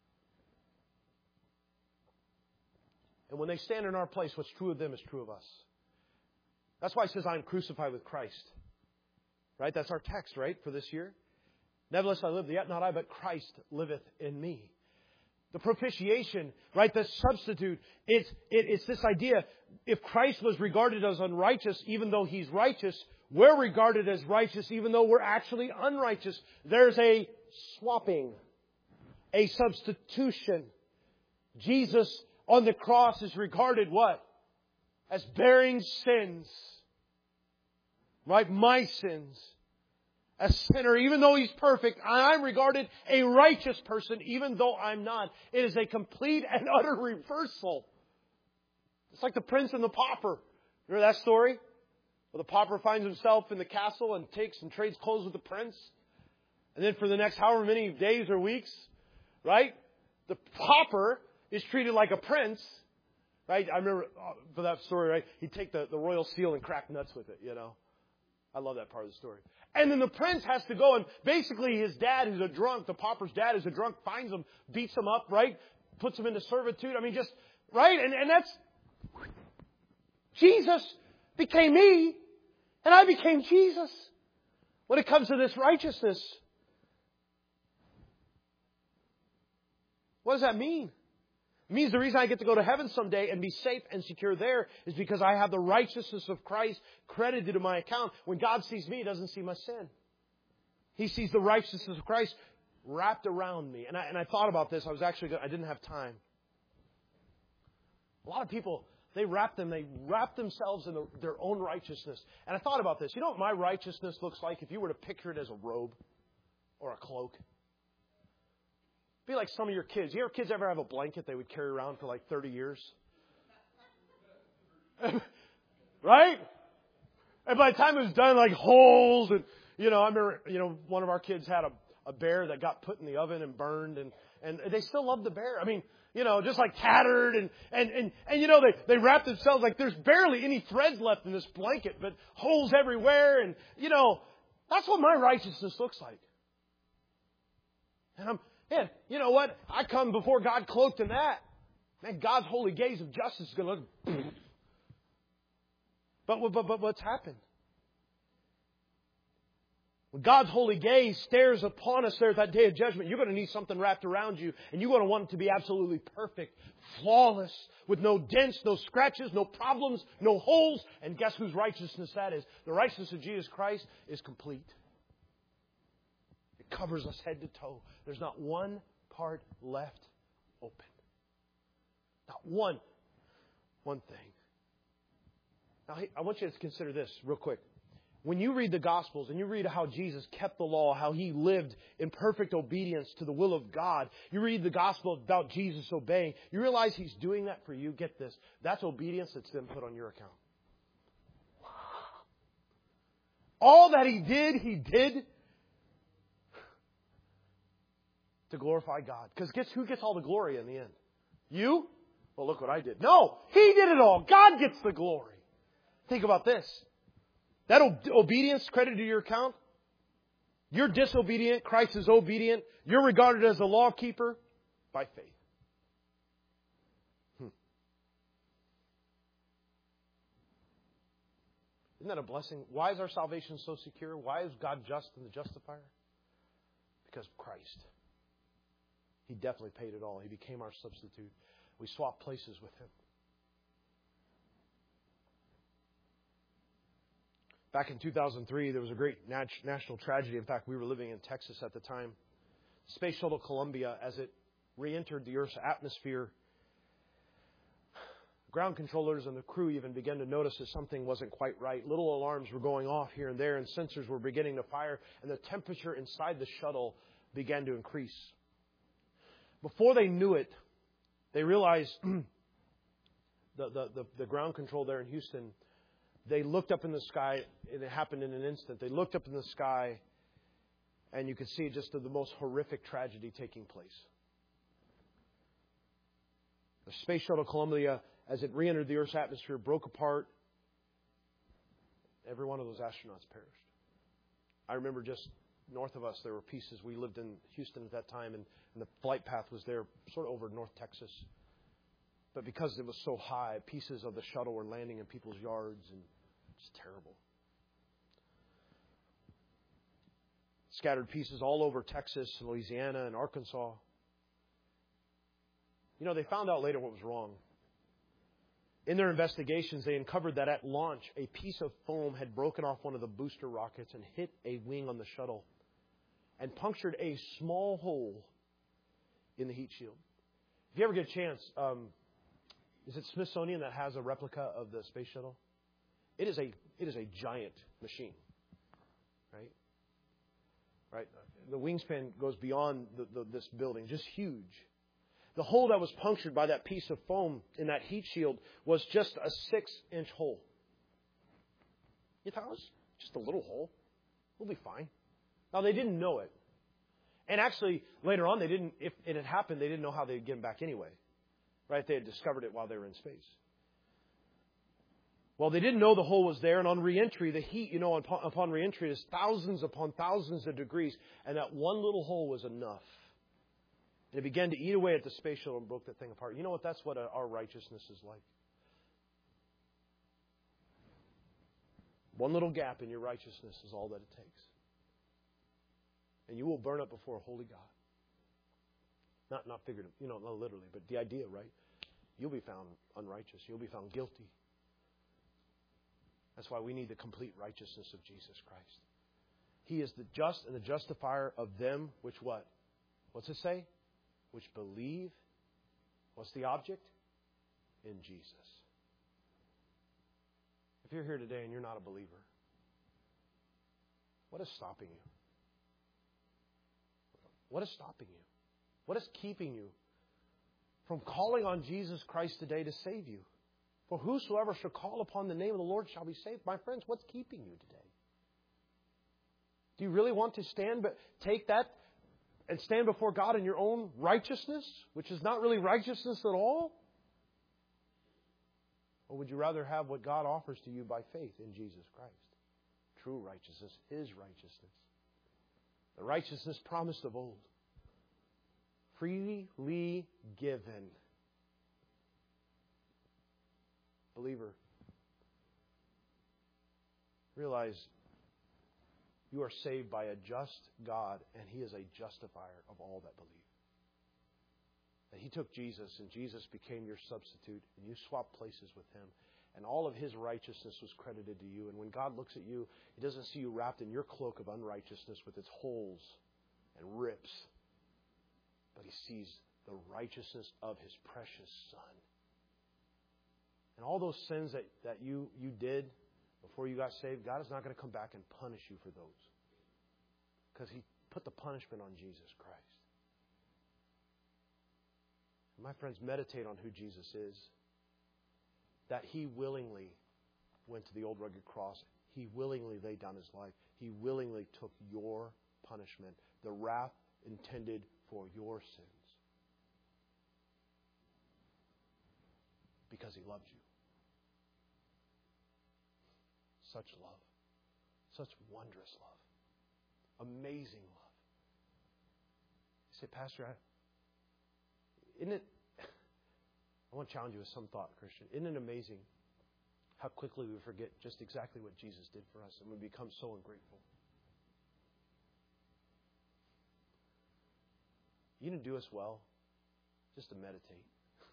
And when they stand in our place, what's true of them is true of us. That's why it says, I am crucified with Christ. Right? That's our text, right, for this year. Nevertheless I live, yet not I, but Christ liveth in me. The propitiation, right, the substitute, it's, it, it's this idea, if Christ was regarded as unrighteous, even though He's righteous, we're regarded as righteous, even though we're actually unrighteous. There's a swapping, a substitution. Jesus on the cross is regarded what? As bearing sins. Right? My sins. A sinner, even though He's perfect, I'm regarded a righteous person, even though I'm not. It is a complete and utter reversal. It's like the prince and the pauper. Remember that story? Where the pauper finds himself in the castle and takes and trades clothes with the prince. And then for the next however many days or weeks, right? The pauper is treated like a prince. Right? I remember for that story, right? He'd take the, the royal seal and crack nuts with it, you know. I love that part of the story. And then the prince has to go and basically his dad, who's a drunk, the pauper's dad who's a drunk, finds him, beats him up, right? Puts him into servitude. I mean, just, right? And, and that's, Jesus became me and I became Jesus. When it comes to this righteousness, What does that mean? It means the reason I get to go to heaven someday and be safe and secure there is because I have the righteousness of Christ credited to my account. When God sees me, He doesn't see my sin. He sees the righteousness of Christ wrapped around me. And I, and I thought about this. I was actually, I didn't have time. A lot of people, they wrap them, they wrap themselves in the, their own righteousness. And I thought about this. You know what my righteousness looks like if you were to picture it as a robe or a cloak? Be like some of your kids. You ever kids ever have a blanket they would carry around for like thirty years? Right? And by the time it was done, like holes and, you know, I remember, you know, one of our kids had a, a bear that got put in the oven and burned, and, and they still love the bear. I mean, you know, just like tattered and, and, and, and you know, they, they wrap themselves like there's barely any threads left in this blanket, but holes everywhere. And, you know, that's what my righteousness looks like. And I'm, man, you know what? I come before God cloaked in that. Man, God's holy gaze of justice is going to look. But, but, but what's happened? When God's holy gaze stares upon us there at that day of judgment, you're going to need something wrapped around you, and you're going to want it to be absolutely perfect, flawless, with no dents, no scratches, no problems, no holes. And guess whose righteousness that is? The righteousness of Jesus Christ is complete. It covers us head to toe. There's not one part left open. Not one, one thing. Now, I want you to consider this real quick. When you read the Gospels and you read how Jesus kept the law, how He lived in perfect obedience to the will of God, you read the Gospel about Jesus obeying, you realize He's doing that for you. Get this. That's obedience that's then put on your account. All that He did, He did to glorify God. Because guess who gets all the glory in the end? You? Well, look what I did. No, He did it all. God gets the glory. Think about this. That obedience credited to your account. You're disobedient. Christ is obedient. You're regarded as a law keeper by faith. Hmm. Isn't that a blessing? Why is our salvation so secure? Why is God just and the justifier? Because of Christ. He definitely paid it all. He became our substitute. We swapped places with Him. Back in two thousand three, there was a great nat- national tragedy. In fact, we were living in Texas at the time. Space Shuttle Columbia, as it re-entered the Earth's atmosphere, ground controllers and the crew even began to notice that something wasn't quite right. Little alarms were going off here and there, and sensors were beginning to fire, and the temperature inside the shuttle began to increase. Before they knew it, they realized the, the, the, the ground control there in Houston, they looked up in the sky, and it happened in an instant. They looked up in the sky, and you could see just the, the most horrific tragedy taking place. The Space Shuttle Columbia, as it re-entered the Earth's atmosphere, broke apart. Every one of those astronauts perished. I remember just north of us, there were pieces. We lived in Houston at that time, and, and the flight path was there, sort of over North Texas. But because it was so high, pieces of the shuttle were landing in people's yards, and it's terrible. Scattered pieces all over Texas, Louisiana, and Arkansas. You know, they found out later what was wrong. In their investigations, they uncovered that at launch, a piece of foam had broken off one of the booster rockets and hit a wing on the shuttle and punctured a small hole in the heat shield. If you ever get a chance, um, is it Smithsonian that has a replica of the space shuttle? It is a it is a giant machine, right? Right. The wingspan goes beyond the, the, this building, just huge. The hole that was punctured by that piece of foam in that heat shield was just a six-inch hole. You thought it was just a little hole. We'll be fine. Now, they didn't know it. And actually, later on, they didn't. If it had happened, they didn't know how they'd get him back anyway. Right? They had discovered it while they were in space. Well, they didn't know the hole was there, and on reentry, the heat, you know, upon, upon reentry is thousands upon thousands of degrees, and that one little hole was enough. And it began to eat away at the space shuttle and broke that thing apart. You know what? That's what our righteousness is like. One little gap in your righteousness is all that it takes. And you will burn up before a holy God. Not not figurative, you know, not literally, but the idea, right? You'll be found unrighteous. You'll be found guilty. That's why we need the complete righteousness of Jesus Christ. He is the just and the justifier of them which what? What's it say? Which believe. What's the object? In Jesus. If you're here today and you're not a believer, what is stopping you? What is stopping you? What is keeping you from calling on Jesus Christ today to save you? For whosoever shall call upon the name of the Lord shall be saved. My friends, what's keeping you today? Do you really want to stand, but take that and stand before God in your own righteousness, which is not really righteousness at all? Or would you rather have what God offers to you by faith in Jesus Christ? True righteousness, His righteousness. The righteousness promised of old. Freely given. Believer, realize you are saved by a just God, and He is a justifier of all that believe. That He took Jesus, and Jesus became your substitute, and you swapped places with Him, and all of His righteousness was credited to you. And when God looks at you, He doesn't see you wrapped in your cloak of unrighteousness with its holes and rips, but He sees the righteousness of His precious Son. And all those sins that, that you, you did before you got saved, God is not going to come back and punish you for those. Because He put the punishment on Jesus Christ. And my friends, meditate on who Jesus is. That He willingly went to the old rugged cross. He willingly laid down His life. He willingly took your punishment, the wrath intended for your sins. Because He loved you. Such love. Such wondrous love. Amazing love. You say, Pastor, I, isn't it... I want to challenge you with some thought, Christian. Isn't it amazing how quickly we forget just exactly what Jesus did for us and we become so ungrateful? You didn't do us well just to meditate.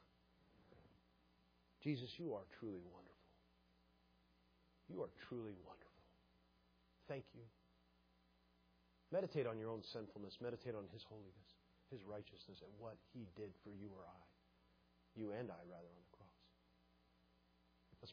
Jesus, you are truly wonderful. You are truly wonderful. Thank you. Meditate on your own sinfulness. Meditate on His holiness, His righteousness, and what He did for you or I. You and I, rather, on the